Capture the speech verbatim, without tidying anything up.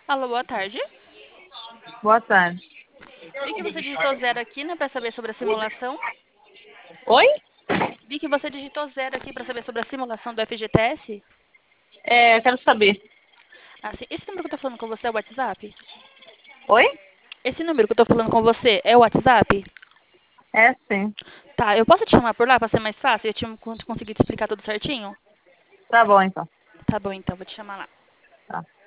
Alô, boa tarde. Boa tarde. Vi que você digitou zero aqui, né, para saber sobre a simulação. Oi? Vi que você digitou zero aqui para saber sobre a simulação do F G T S. É, eu quero saber. Assim, esse número que eu tô falando com você é o WhatsApp? Oi? Esse número que eu tô falando com você é o WhatsApp? É sim. Tá, eu posso te chamar por lá para ser mais fácil? Eu tinha conseguido explicar tudo certinho? Tá bom então. Tá bom, então, vou te chamar lá. Tá.